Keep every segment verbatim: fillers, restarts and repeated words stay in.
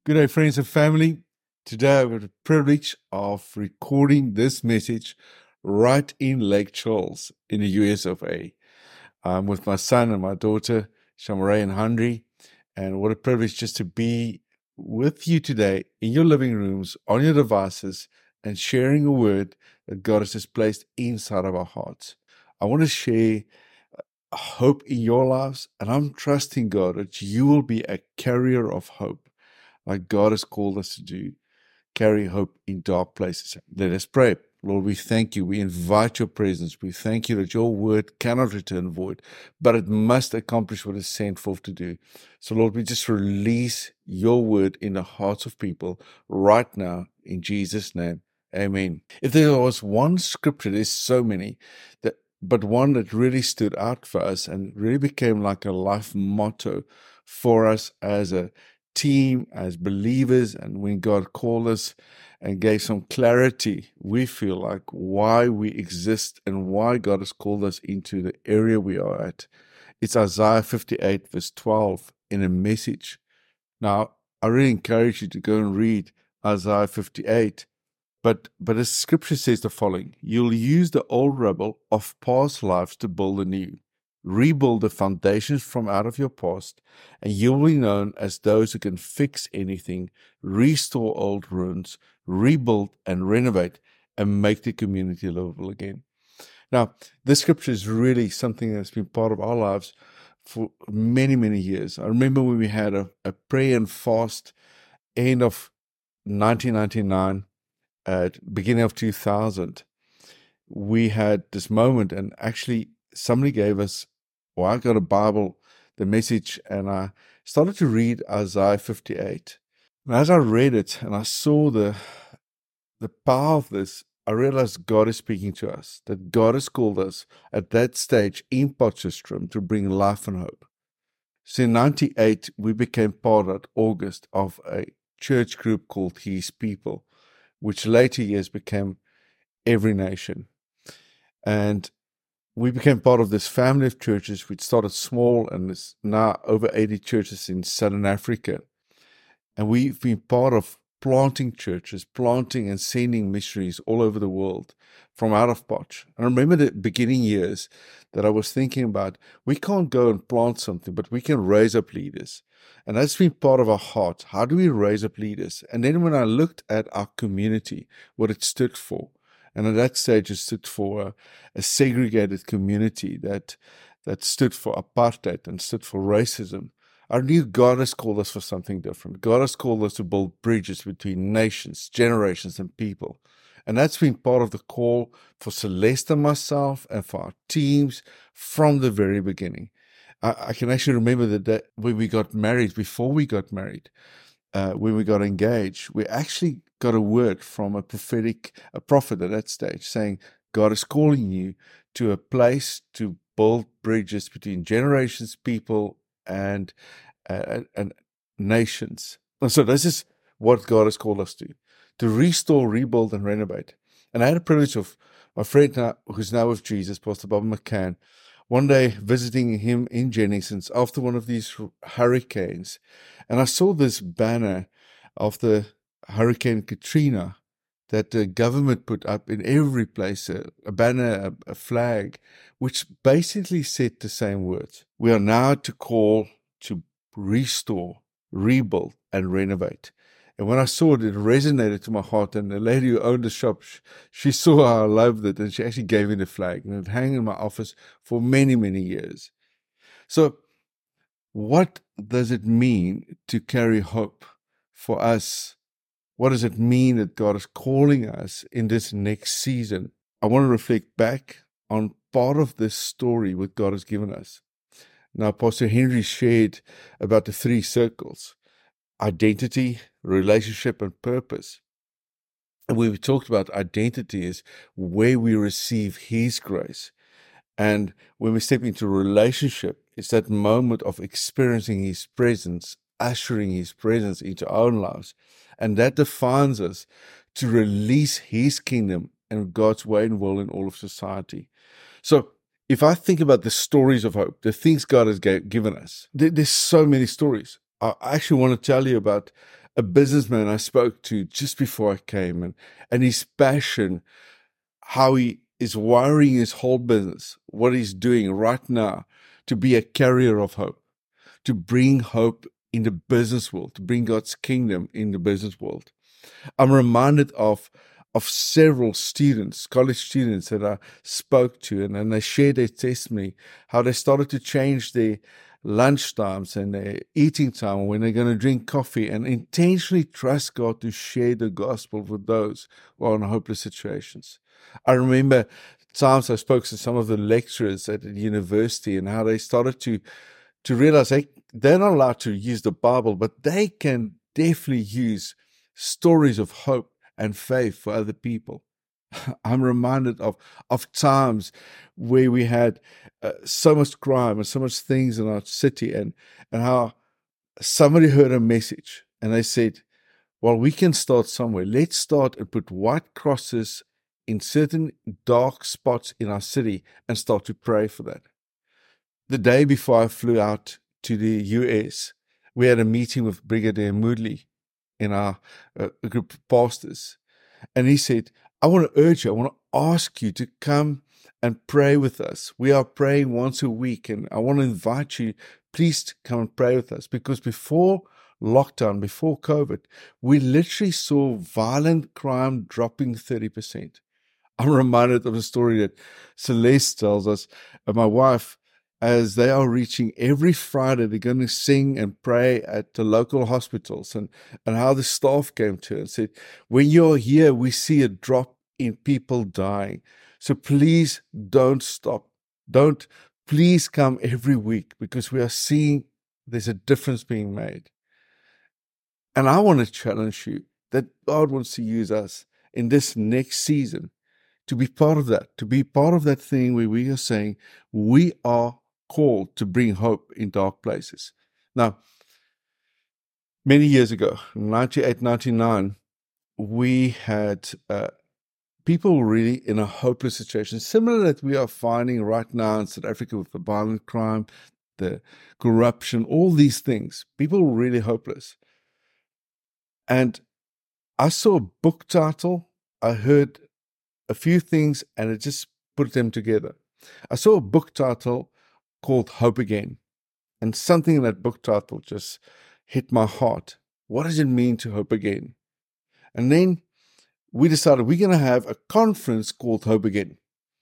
Good day, friends and family. Today I have the privilege of recording this message right in Lake Charles in the U S of A. I'm with my son and my daughter, Shamaray and Henry, and what a privilege just to be with you today in your living rooms, on your devices, and sharing a word that God has just placed inside of our hearts. I want to share hope in your lives, and I'm trusting God that you will be a carrier of hope like God has called us to do, carry hope in dark places. Let us pray. Lord, we thank you. We invite your presence. We thank you that your word cannot return void, but it must accomplish what it's sent forth to do. So, Lord, we just release your word in the hearts of people right now in Jesus' name. Amen. If there was one scripture, there's so many, that, but one that really stood out for us and really became like a life motto for us as a team, as believers, and when God called us and gave some clarity, we feel like why we exist and why God has called us into the area we are at. It's Isaiah fifty-eight, verse twelve, in a message. Now, I really encourage you to go and read Isaiah fifty-eight, but, but the scripture says the following: you'll use the old rubble of past lives to build a new. Rebuild the foundations from out of your past, and you will be known as those who can fix anything, restore old ruins, rebuild and renovate, and make the community livable again. Now, this scripture is really something that's been part of our lives for many, many years. I remember when we had a, a prayer and fast end of nineteen ninety-nine, at beginning of two thousand, we had this moment, and actually somebody gave us, well, I got a Bible, the message, and I started to read Isaiah fifty-eight. And as I read it and I saw the the power of this, I realized God is speaking to us, that God has called us at that stage in Potchefstroom to bring life and hope. So in ninety-eight, we became part at August of a church group called His People, which later years became Every Nation. And we became part of this family of churches, which started small and is now over eighty churches in Southern Africa. And we've been part of planting churches, planting and sending missionaries all over the world from out of Potch. And I remember the beginning years that I was thinking about, we can't go and plant something, but we can raise up leaders. And that's been part of our heart. How do we raise up leaders? And then when I looked at our community, what it stood for, and at that stage, it stood for a, a segregated community that that stood for apartheid and stood for racism. I knew God has called us for something different. God has called us to build bridges between nations, generations, and people. And that's been part of the call for Celeste and myself and for our teams from the very beginning. I, I can actually remember the day when we got married, before we got married, uh, when we got engaged, we actually got a word from a prophetic, a prophet at that stage saying, God is calling you to a place to build bridges between generations, people, and, uh, and nations. And so this is what God has called us to, to restore, rebuild, and renovate. And I had a privilege of my friend now, who's now with Jesus, Pastor Bob McCann, one day visiting him in Jennings after one of these hurricanes. And I saw this banner of the Hurricane Katrina that the government put up in every place, a, a banner, a, a flag, which basically said the same words. We are now to call to restore, rebuild, and renovate. And when I saw it, it resonated to my heart. And the lady who owned the shop, she saw how I loved it, and she actually gave me the flag. And it hung in my office for many, many years. So what does it mean to carry hope for us? What does it mean that God is calling us in this next season? I want to reflect back on part of this story what God has given us. Now, Pastor Henry shared about the three circles: identity, relationship, and purpose. And we talked about identity is where we receive His grace. And when we step into relationship, it's that moment of experiencing His presence, ushering His presence into our own lives. And that defines us to release His kingdom and God's way and will in all of society. So if I think about the stories of hope, the things God has given us, there's so many stories. I actually want to tell you about a businessman I spoke to just before I came, and, and his passion, how he is wiring his whole business, what he's doing right now to be a carrier of hope, to bring hope in the business world, to bring God's kingdom in the business world. I'm reminded of of several students, college students that I spoke to, and, and they shared their testimony, how they started to change their lunch times and their eating time when they're going to drink coffee, and intentionally trust God to share the gospel with those who are in hopeless situations. I remember times I spoke to some of the lecturers at the university and how they started to, to realize they, they're not allowed to use the Bible, but they can definitely use stories of hope and faith for other people. I'm reminded of, of times where we had uh, so much crime and so much things in our city, and, and how somebody heard a message and they said, well, we can start somewhere. Let's start and put white crosses in certain dark spots in our city and start to pray for that. The day before I flew out to the U S, we had a meeting with Brigadier Moodley in our uh, group of pastors. And he said, I want to urge you, I want to ask you to come and pray with us. We are praying once a week, and I want to invite you, please to come and pray with us. Because before lockdown, before COVID, we literally saw violent crime dropping thirty percent. I'm reminded of a story that Celeste tells us, and my wife, as they are reaching every Friday, they're going to sing and pray at the local hospitals, and, and how the staff came to her and said, when you're here, we see a drop in people dying. So please don't stop. Don't, please come every week, because we are seeing there's a difference being made. And I want to challenge you that God wants to use us in this next season to be part of that, to be part of that thing where we are saying we are called to bring hope in dark places. Now, many years ago, in ninety-eight, ninety-nine, we had uh, people really in a hopeless situation, similar that we are finding right now in South Africa with the violent crime, the corruption, all these things. People were really hopeless. And I saw a book title, I heard a few things, and it just put them together. I saw a book title called Hope Again. And something in that book title just hit my heart. What does it mean to hope again? And then we decided we're going to have a conference called Hope Again.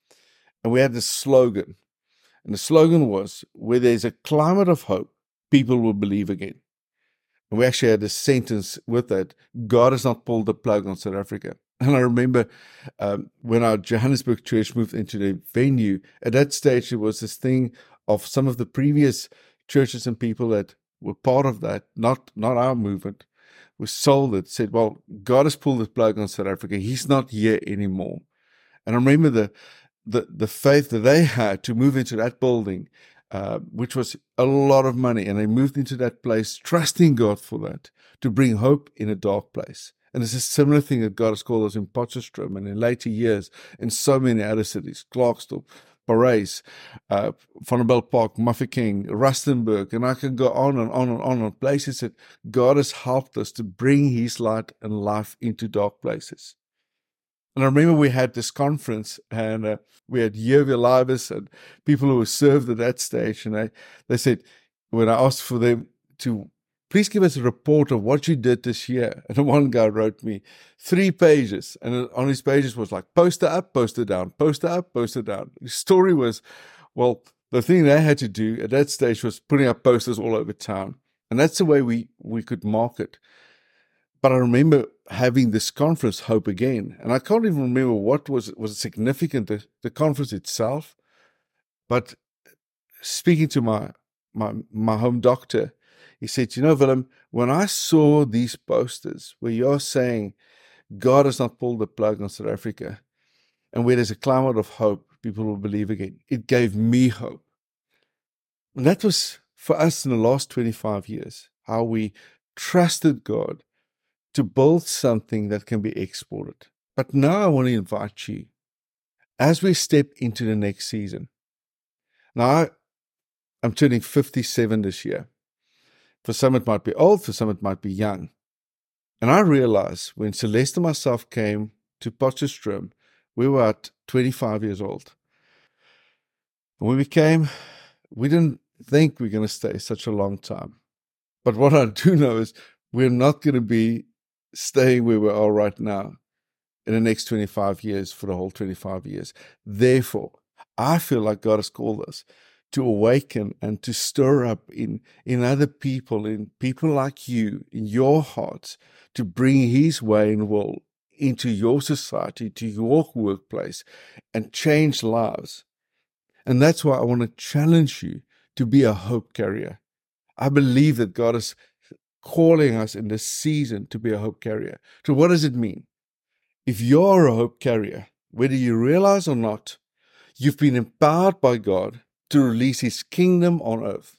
And we had this slogan. And the slogan was, where there's a climate of hope, people will believe again. And we actually had a sentence with that, God has not pulled the plug on South Africa. And I remember um, when our Johannesburg church moved into the venue, at that stage, there was this thing of some of the previous churches and people that were part of that, not, not our movement, were sold it, said, well, God has pulled the plug on South Africa. He's not here anymore. And I remember the, the, the faith that they had to move into that building, uh, which was a lot of money. And they moved into that place, trusting God for that, to bring hope in a dark place. And it's a similar thing that God has called us in Potchefstroom and in later years in so many other cities, Klerksdorp, Parys, uh, Vanderbilt Park, Mafeking, Rustenburg, and I can go on and on and on on places that God has helped us to bring His light and life into dark places. And I remember we had this conference, and uh, we had Yeovil Livers and people who were served at that stage, and they, they said, when I asked for them to please give us a report of what you did this year. And one guy wrote me three pages. And on his pages was like, poster up, poster down, poster up, poster down. The story was, well, the thing they had to do at that stage was putting up posters all over town. And that's the way we, we could market. But I remember having this conference, Hope Again. And I can't even remember what was, was significant, the, the conference itself. But speaking to my, my, my home doctor, he said, you know, Willem, when I saw these posters where you're saying God has not pulled the plug on South Africa, and where there's a climate of hope, people will believe again, it gave me hope. And that was for us in the last twenty-five years, how we trusted God to build something that can be exported. But now I want to invite you, as we step into the next season. Now, I'm turning fifty-seven this year. For some, it might be old. For some, it might be young. And I realized when Celeste and myself came to Potchefstroom, we were at twenty-five years old. And when we came, we didn't think we we're going to stay such a long time. But what I do know is we're not going to be staying where we are right now in the next twenty-five years for the whole twenty-five years. Therefore, I feel like God has called us to awaken and to stir up in, in other people, in people like you, in your hearts, to bring His way and will into your society, to your workplace, and change lives. And that's why I want to challenge you to be a hope carrier. I believe that God is calling us in this season to be a hope carrier. So what does it mean? If you're a hope carrier, whether you realize or not, you've been empowered by God to release His kingdom on earth.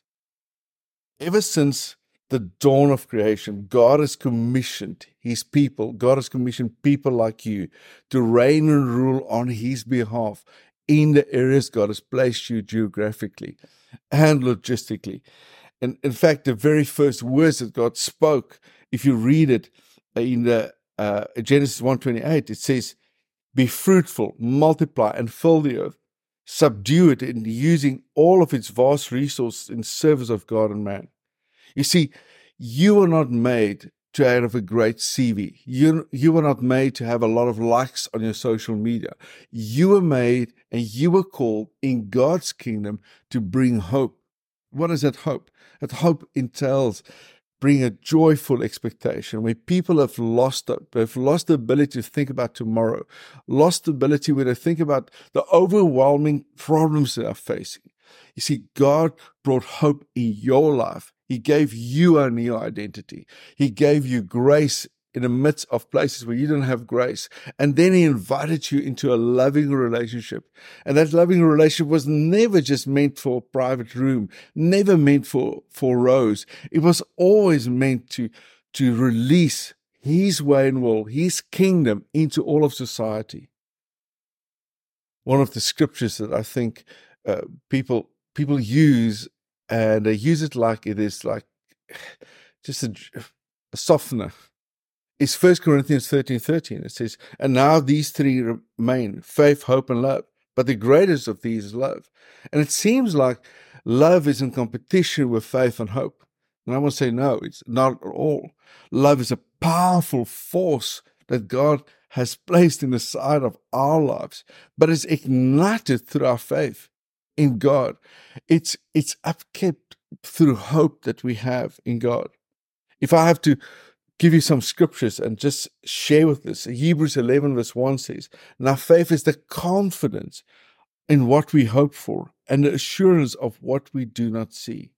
Ever since the dawn of creation, God has commissioned His people, God has commissioned people like you to reign and rule on His behalf in the areas God has placed you geographically and logistically. And in fact, the very first words that God spoke, if you read it in the uh, Genesis one twenty-eight, it says, "Be fruitful, multiply, and fill the earth. Subdue it in using all of its vast resources in service of God and man." You see, you were not made to have a great C V. You, you were not made to have a lot of likes on your social media. You were made and you were called in God's kingdom to bring hope. What is that hope? That hope entails bring a joyful expectation where people have lost hope. They've lost the ability to think about tomorrow, lost the ability where they think about the overwhelming problems they are facing. You see, God brought hope in your life. He gave you a new identity. He gave you grace in the midst of places where you didn't have grace. And then He invited you into a loving relationship. And that loving relationship was never just meant for a private room, never meant for, for Rose. It was always meant to, to release His way and will, His kingdom into all of society. One of the scriptures that I think uh, people people use, and they use it like it is like just a, a softener, is First Corinthians thirteen thirteen. It says, "And now these three remain, faith, hope, and love. But the greatest of these is love." And it seems like love is in competition with faith and hope. And I want to say, no, it's not at all. Love is a powerful force that God has placed in the side of our lives, but it's ignited through our faith in God. It's, it's upkept through hope that we have in God. If I have to give you some scriptures and just share with this, Hebrews eleven verse one says, "Now faith is the confidence in what we hope for and the assurance of what we do not see."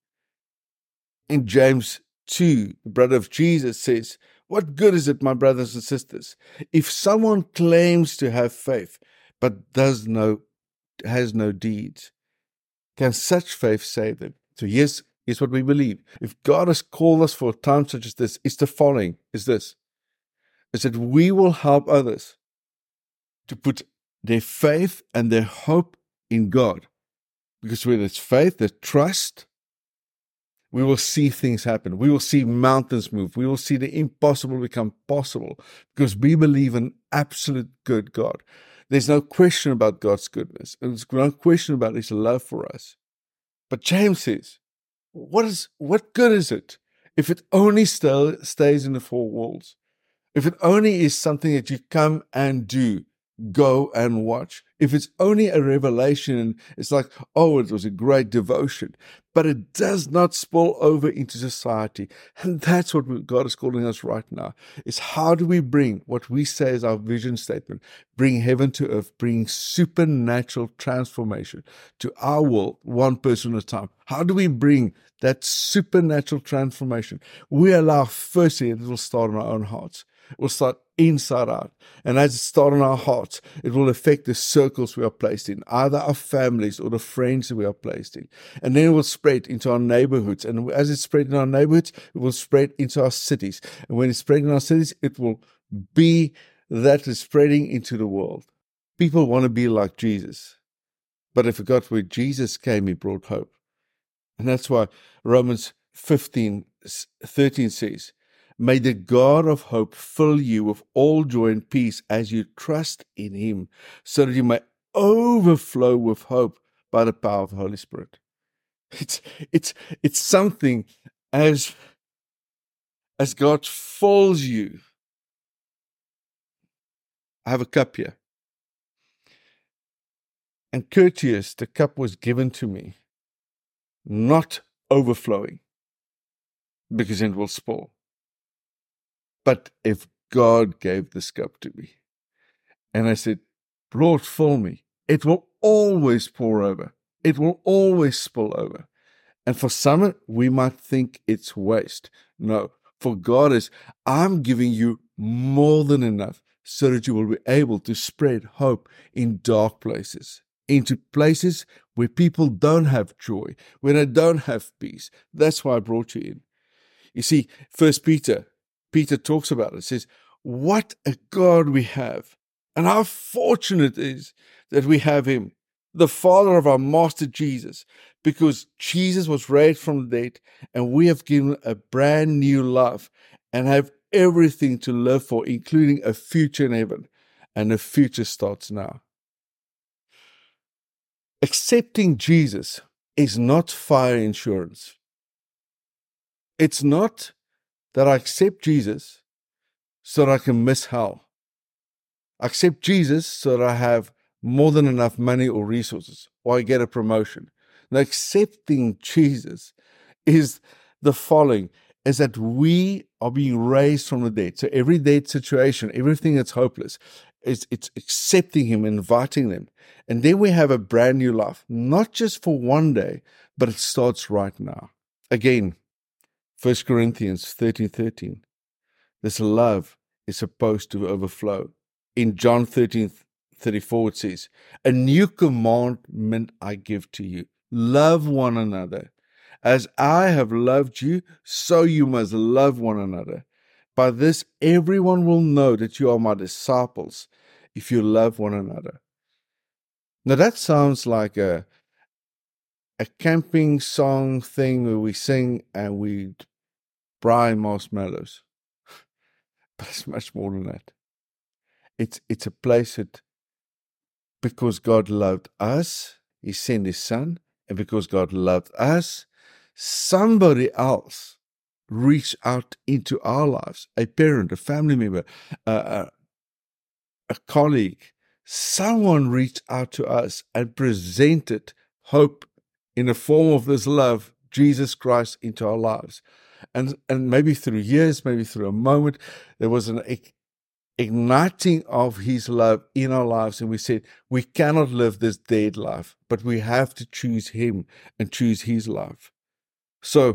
In James two, the brother of Jesus says, "What good is it, my brothers and sisters, if someone claims to have faith but does no, has no deeds? Can such faith save them?" So here's, here's what we believe. If God has called us for a time such as this, it's the following, is this, is that we will help others to put their faith and their hope in God. Because when it's faith, the trust, we will see things happen. We will see mountains move. We will see the impossible become possible because we believe in absolute good God. There's no question about God's goodness. There's no question about His love for us. But James says, what is what good is it if it only still stays in the four walls? If it only is something that you come and do, go and watch. If it's only a revelation and it's like, oh, it was a great devotion, but it does not spill over into society. And that's what God is calling us right now, is how do we bring what we say is our vision statement, bring heaven to earth, bring supernatural transformation to our world, one person at a time. How do we bring that supernatural transformation? We allow firstly, it will start in our own hearts. It will start inside out. And as it starts in our hearts, it will affect the circles we are placed in, either our families or the friends that we are placed in. And then it will spread into our neighborhoods. And as it spread in our neighborhoods, it will spread into our cities. And when it's spread in our cities, it will be that is spreading into the world. People want to be like Jesus. But I forgot where Jesus came, He brought hope. And that's why Romans fifteen thirteen says, May the God of hope fill you with all joy and peace as you trust in him, so that you may overflow with hope by the power of the Holy Spirit. It's it's it's something as as God fills you. I have a cup here. And courteous, the cup was given to me, not overflowing, because it will spill. But if God gave this cup to me, and I said, Lord, fill me, it will always pour over. It will always spill over. And for some, we might think it's waste. No, for God is, I'm giving you more than enough so that you will be able to spread hope in dark places, into places where people don't have joy, where they don't have peace. That's why I brought you in. You see, First Peter, Peter talks about it. It says, what a God we have, and how fortunate it is that we have him, the Father of our Master Jesus, because Jesus was raised from the dead, and we have given a brand new life and have everything to live for, including a future in heaven. And the future starts now. Accepting Jesus is not fire insurance. It's not that I accept Jesus so that I can miss hell. I accept Jesus so that I have more than enough money or resources, or I get a promotion. Now, accepting Jesus is the following, is that we are being raised from the dead. So every dead situation, everything that's hopeless, is it's accepting him, inviting them. And then we have a brand new life, not just for one day, but it starts right now. Again, First Corinthians thirteen thirteen. This love is supposed to overflow. In John thirteen thirty-four, it says, a new commandment I give to you. Love one another. As I have loved you, so you must love one another. By this, everyone will know that you are my disciples, if you love one another. Now, that sounds like a, a camping song thing where we sing and we fry marshmallows. But it's much more than that. It's, it's a place that, because God loved us, he sent his son, and because God loved us, somebody else reached out into our lives, a parent, a family member, uh, a colleague, someone reached out to us and presented hope in the form of this love, Jesus Christ, into our lives. And, and maybe through years, maybe through a moment, there was an igniting of his love in our lives. And we said, we cannot live this dead life, but we have to choose him and choose his love. So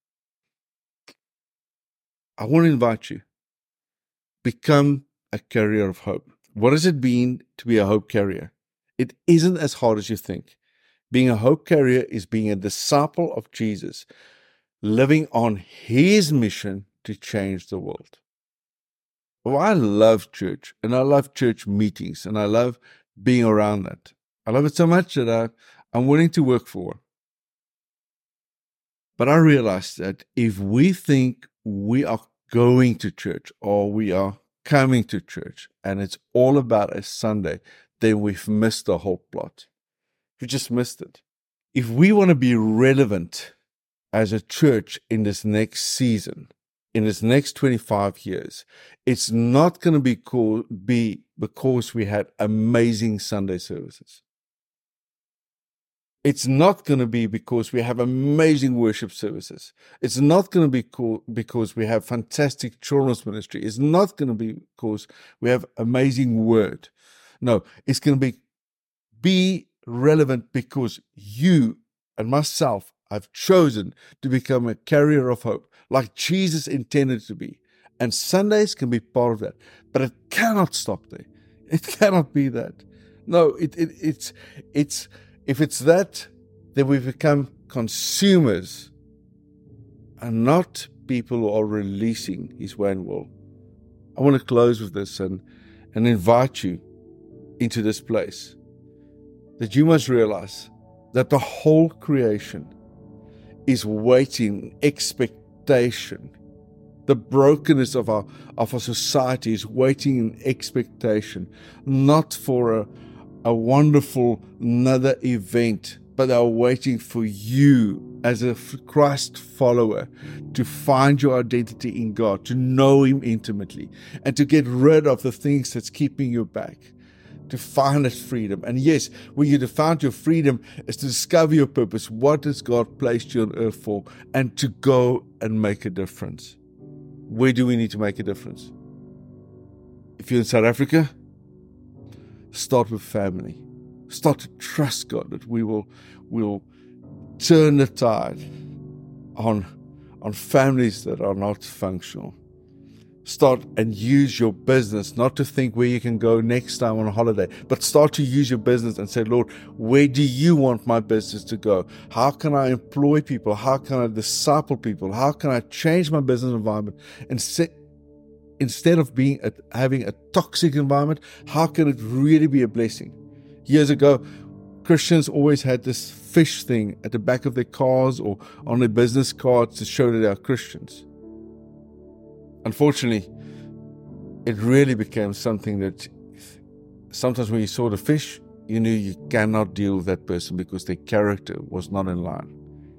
I want to invite you, become a carrier of hope. What does it mean to be a hope carrier? It isn't as hard as you think. Being a hope carrier is being a disciple of Jesus, living on his mission to change the world. Well, I love church, and I love church meetings, and I love being around that. I love it so much that I, I'm willing to work for. But I realized that if we think we are going to church or we are coming to church and it's all about a Sunday, then we've missed the whole plot. We just missed it. If we want to be relevant as a church in this next season, in this next twenty-five years, it's not going to be, cool, be because we had amazing Sunday services. It's not going to be because we have amazing worship services. It's not going to be cool because we have fantastic children's ministry. It's not going to be because we have amazing word. No, it's going to be, be relevant because you and myself have chosen to become a carrier of hope, like Jesus intended to be. And Sundays can be part of that. But it cannot stop there. It cannot be that. No, it, it it's it's if it's that, then we become consumers and not people who are releasing his way and will. I want to close with this and, and invite you into this place that you must realize that the whole creation is waiting, expectation The brokenness of our of our society is waiting in expectation, not for a, a wonderful another event, but they are waiting for you as a Christ follower to find your identity in God, to know Him intimately, and to get rid of the things that's keeping you back, to find that freedom. And yes, when you found your freedom, is to discover your purpose. What has God placed you on earth for? And to go and make a difference. Where do we need to make a difference? If you're in South Africa, start with family. Start to trust God that we will, will turn the tide on, on families that are not functional. Start and use your business, not to think where you can go next time on a holiday, but start to use your business and say, Lord, where do you want my business to go? How can I employ people? How can I disciple people? How can I change my business environment? And set, instead of being a, having a toxic environment, how can it really be a blessing? Years ago, Christians always had this fish thing at the back of their cars or on their business cards to show that they are Christians. Unfortunately, it really became something that sometimes when you saw the fish, you knew you cannot deal with that person because their character was not in line.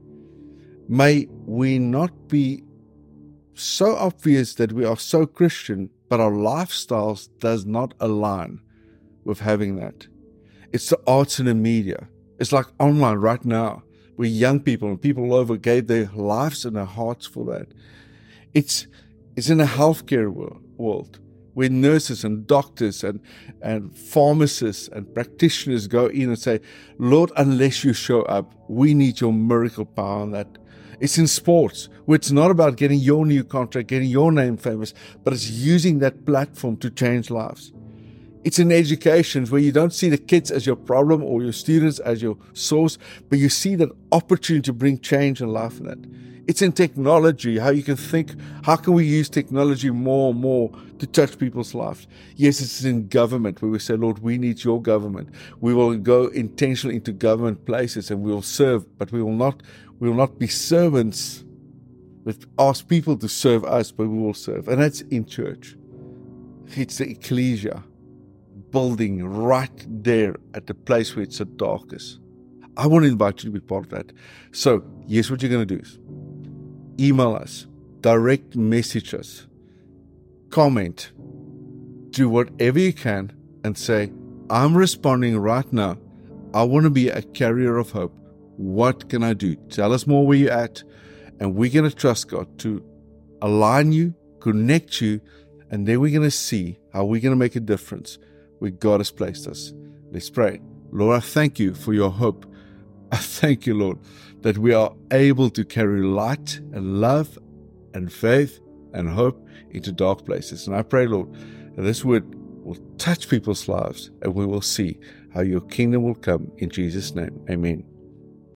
May we not be so obvious that we are so Christian, but our lifestyles does not align with having that. It's the arts and the media. It's like online right now, where young people and people all over gave their lives and their hearts for that. It's It's in a healthcare world where nurses and doctors and, and pharmacists and practitioners go in and say, Lord, unless you show up, we need your miracle power on that. It's in sports where it's not about getting your new contract, getting your name famous, but it's using that platform to change lives. It's in education where you don't see the kids as your problem or your students as your source, but you see that opportunity to bring change in life in that. It's in technology, how you can think, how can we use technology more and more to touch people's lives? Yes, it's in government where we say, Lord, we need your government. We will go intentionally into government places and we will serve, but we will not, we will not be servants. We ask people to serve us, but we will serve. And that's in church. It's the ecclesia building right there at the place where it's the darkest. I want to invite you to be part of that. So, here's what you're going to do. Email us, direct message us, comment, do whatever you can and say, I'm responding right now. I want to be a carrier of hope. What can I do? Tell us more where you're at, and we're going to trust God to align you, connect you, and then we're going to see how we're going to make a difference where God has placed us. Let's pray. Lord, I thank you for your hope. I thank you, Lord, that we are able to carry light and love and faith and hope into dark places. And I pray, Lord, that this word will touch people's lives and we will see how your kingdom will come in Jesus' name. Amen.